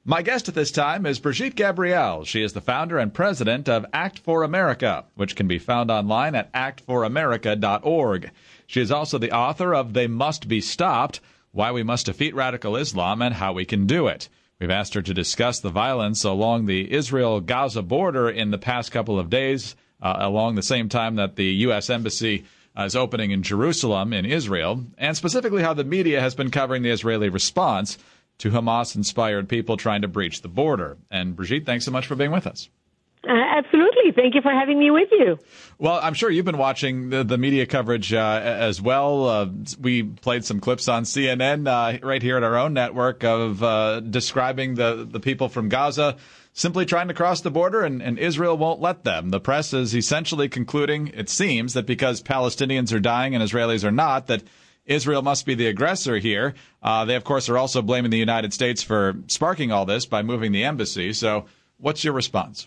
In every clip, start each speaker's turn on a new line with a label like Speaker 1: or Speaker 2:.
Speaker 1: My guest at this time is Brigitte Gabriel. She is the founder and president of Act for America, which can be found online at actforamerica.org. She is also the author of They Must Be Stopped, Why We Must Defeat Radical Islam and How We Can Do It. We've asked her to discuss the violence along the Israel-Gaza border in the past couple of days, along the same time that the U.S. Embassy is opening in Jerusalem in Israel, and specifically how the media has been covering the Israeli response to Hamas-inspired people trying to breach the border. And Brigitte, thanks so much for being with us.
Speaker 2: Absolutely. Thank you for having me with you.
Speaker 1: Well, I'm sure you've been watching the media coverage as well. We played some clips on CNN right here at our own network of describing the people from Gaza simply trying to cross the border, and Israel won't let them. The press is essentially concluding, it seems, that because Palestinians are dying and Israelis are not, that Israel must be the aggressor here. They, of course, are also blaming the United States for sparking all this by moving the embassy. So what's your response?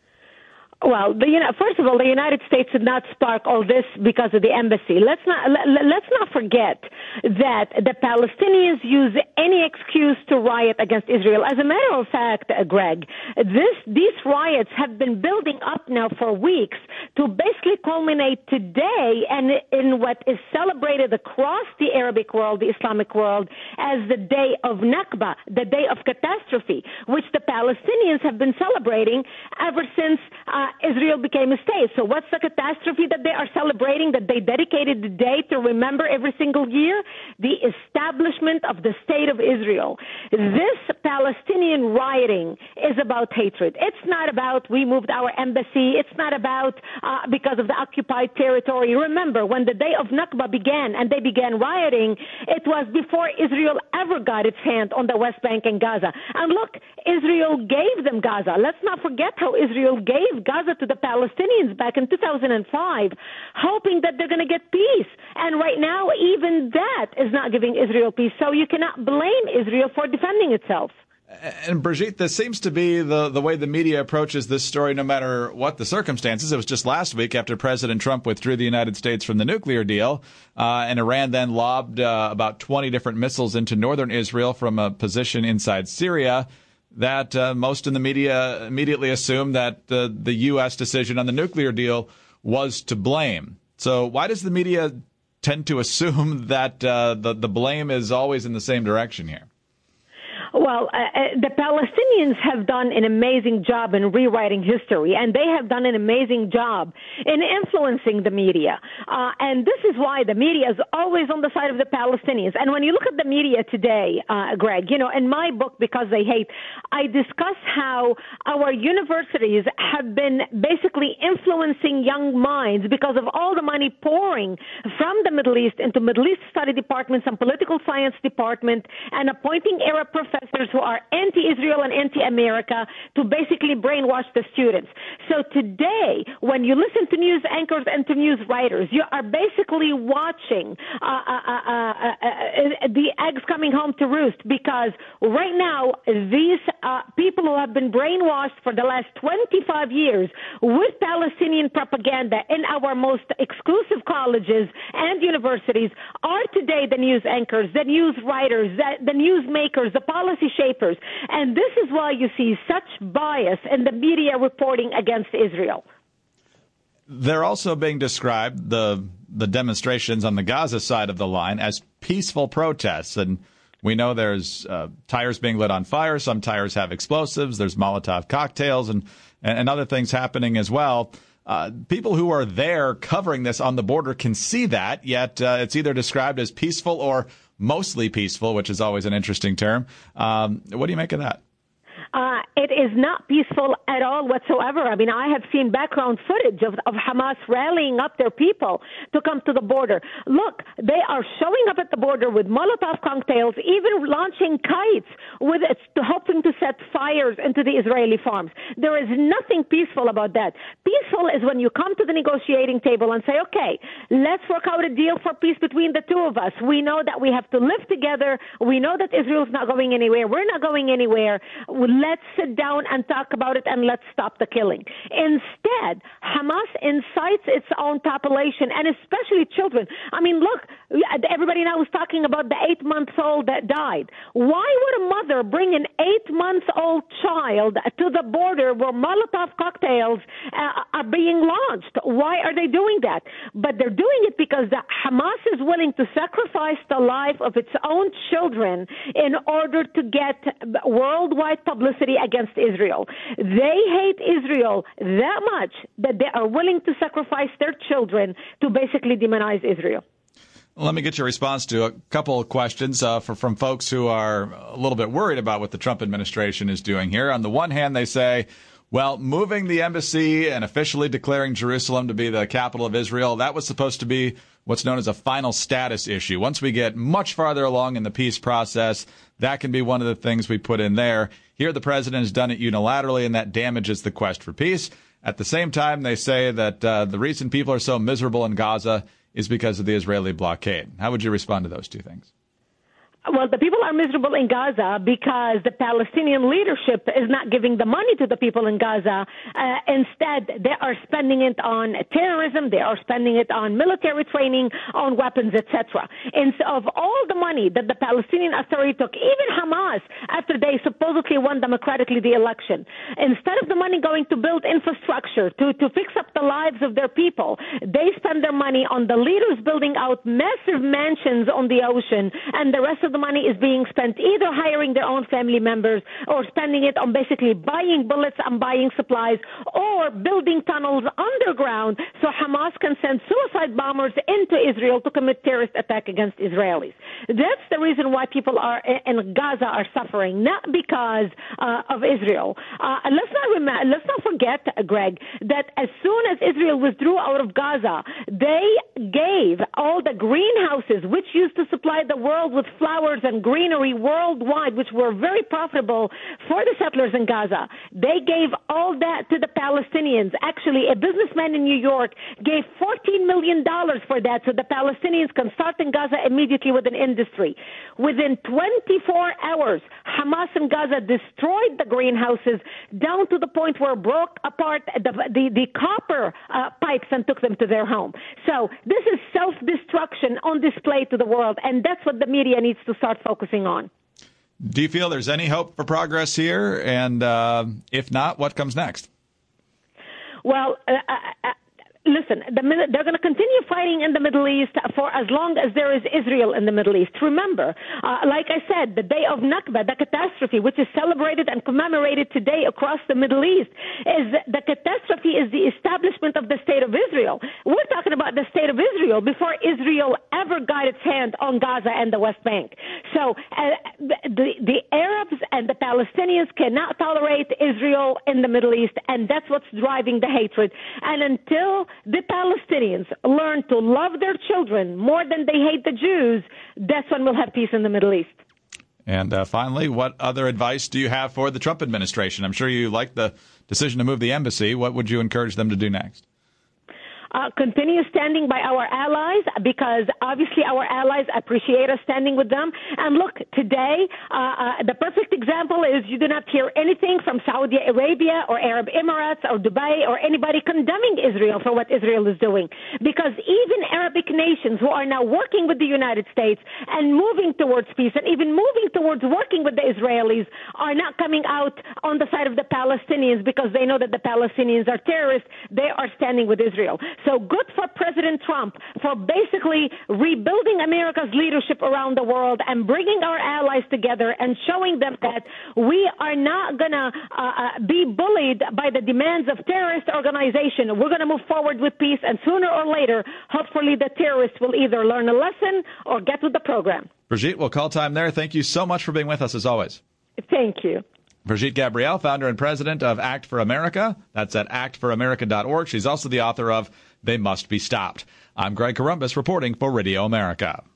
Speaker 2: Well, first of all, the United States did not spark all this because of the embassy. Let's not forget that the Palestinians use any excuse to riot against Israel. As a matter of fact, Greg, these riots have been building up now for weeks to basically culminate today and in what is celebrated across the Arabic world, the Islamic world, as the day of Nakba, the day of catastrophe, which the Palestinians have been celebrating ever since Israel became a state. So what's the catastrophe that they are celebrating, that they dedicated the day to remember every single year? The establishment of the state of Israel. This Palestinian rioting is about hatred. It's not about we moved our embassy. It's not about because of the occupied territory. Remember, when the day of Nakba began and they began rioting, it was before Israel ever got its hand on the West Bank and Gaza. And look, Israel gave them Gaza. Let's not forget how Israel gave Gaza to the Palestinians back in 2005, hoping that they're going to get peace. And right now, even that is not giving Israel peace. So you cannot blame Israel for defending itself.
Speaker 1: And Brigitte, this seems to be the way the media approaches this story, no matter what the circumstances. It was just last week after President Trump withdrew the United States from the nuclear deal, and Iran then lobbed about 20 different missiles into northern Israel from a position inside Syria, that most in the media immediately assumed that the U.S. decision on the nuclear deal was to blame. So why does the media tend to assume that the blame is always in the same direction here?
Speaker 2: Well, the Palestinians have done an amazing job in rewriting history, and they have done an amazing job in influencing the media. And this is why the media is always on the side of the Palestinians. And when you look at the media today, Greg, in my book, Because They Hate, I discuss how our universities have been basically influencing young minds because of all the money pouring from the Middle East into Middle East study departments and political science department, and appointing Arab professors who are anti-Israel and anti-America to basically brainwash the students. So today, when you listen to news anchors and to news writers, you are basically watching the eggs coming home to roost, because right now, these people who have been brainwashed for the last 25 years with Palestinian propaganda in our most exclusive colleges and universities are today the news anchors, the news writers, the news makers, the policy shapers. And this is why you see such bias in the media reporting against Israel.
Speaker 1: They're also being described, the demonstrations on the Gaza side of the line, as peaceful protests. And we know there's tires being lit on fire. Some tires have explosives. There's Molotov cocktails and other things happening as well. People who are there covering this on the border can see that, yet it's either described as peaceful or mostly peaceful, which is always an interesting term. What do you make of that?
Speaker 2: It is not peaceful at all whatsoever. I mean, I have seen background footage of Hamas rallying up their people to come to the border. Look, they are showing up at the border with Molotov cocktails, even launching kites with it, hoping to set fires into the Israeli farms. There is nothing peaceful about that. Peaceful is when you come to the negotiating table and say, okay, let's work out a deal for peace between the two of us. We know that we have to live together. We know that Israel's not going anywhere. We're not going anywhere. Let's sit down and talk about it, and let's stop the killing. Instead, Hamas incites its own population, and especially children. I mean, look, everybody now is talking about the 8-month-old that died. Why would a mother bring an 8-month month-old child to the border where Molotov cocktails are being launched. Why are they doing that? But they're doing it because Hamas is willing to sacrifice the life of its own children in order to get worldwide publicity against Israel. They hate Israel that much that they are willing to sacrifice their children to basically demonize Israel.
Speaker 1: Let me get your response to a couple of questions from folks who are a little bit worried about what the Trump administration is doing here. On the one hand, they say, well, moving the embassy and officially declaring Jerusalem to be the capital of Israel, that was supposed to be what's known as a final status issue. Once we get much farther along in the peace process, that can be one of the things we put in there. Here, the president has done it unilaterally, and that damages the quest for peace. At the same time, they say that the reason people are so miserable in Gaza is because of the Israeli blockade. How would you respond to those two things?
Speaker 2: Well, the people are miserable in Gaza because the Palestinian leadership is not giving the money to the people in Gaza. Instead, they are spending it on terrorism. They are spending it on military training, on weapons, etc. Instead of all the money that the Palestinian Authority took, even Hamas, after they supposedly won democratically the election, instead of the money going to build infrastructure, to fix up the lives of their people, they spend their money on the leaders building out massive mansions on the ocean, and the rest of the money is being spent either hiring their own family members or spending it on basically buying bullets and buying supplies or building tunnels underground so Hamas can send suicide bombers into Israel to commit terrorist attack against Israelis. That's the reason why people in Gaza are suffering, not because of Israel. Let's not forget, Greg, that as soon as Israel withdrew out of Gaza, they gave all the greenhouses, which used to supply the world with flowers and greenery worldwide, which were very profitable for the settlers in Gaza. They gave all that to the Palestinians. Actually, a businessman in New York gave $14 million for that so the Palestinians can start in Gaza immediately with an industry. Within 24 hours, Hamas in Gaza destroyed the greenhouses down to the point where it broke apart the copper pipes and took them to their home. So this is self-destruction on display to the world, and that's what the media needs to start focusing on.
Speaker 1: Do you feel there's any hope for progress here? And if not, what comes next?
Speaker 2: Well, listen, they're going to continue fighting in the Middle East for as long as there is Israel in the Middle East. Remember, like I said, the day of Nakba, the catastrophe, which is celebrated and commemorated today across the Middle East, is the catastrophe is the establishment of the State of Israel. We're talking about the State of Israel before Israel ever got its hand on Gaza and the West Bank. So the Arabs and the Palestinians cannot tolerate Israel in the Middle East, and that's what's driving the hatred. And until the Palestinians learn to love their children more than they hate the Jews, that's when we'll have peace in the Middle East.
Speaker 1: And finally, what other advice do you have for the Trump administration? I'm sure you like the decision to move the embassy. What would you encourage them to do next?
Speaker 2: Continue standing by our allies, because obviously our allies appreciate us standing with them. And look, today, the perfect example is you do not hear anything from Saudi Arabia or Arab Emirates or Dubai or anybody condemning Israel for what Israel is doing. Because even Arabic nations who are now working with the United States and moving towards peace and even moving towards working with the Israelis are not coming out on the side of the Palestinians because they know that the Palestinians are terrorists. They are standing with Israel. So good for President Trump for basically rebuilding America's leadership around the world and bringing our allies together and showing them that we are not going to be bullied by the demands of terrorist organizations. We're going to move forward with peace, and sooner or later, hopefully the terrorists will either learn a lesson or get with the program.
Speaker 1: Brigitte, we'll call time there. Thank you so much for being with us, as always.
Speaker 2: Thank you.
Speaker 1: Brigitte Gabriel, founder and president of Act for America. That's at actforamerica.org. She's also the author of They Must Be Stopped. I'm Greg Corombos reporting for Radio America.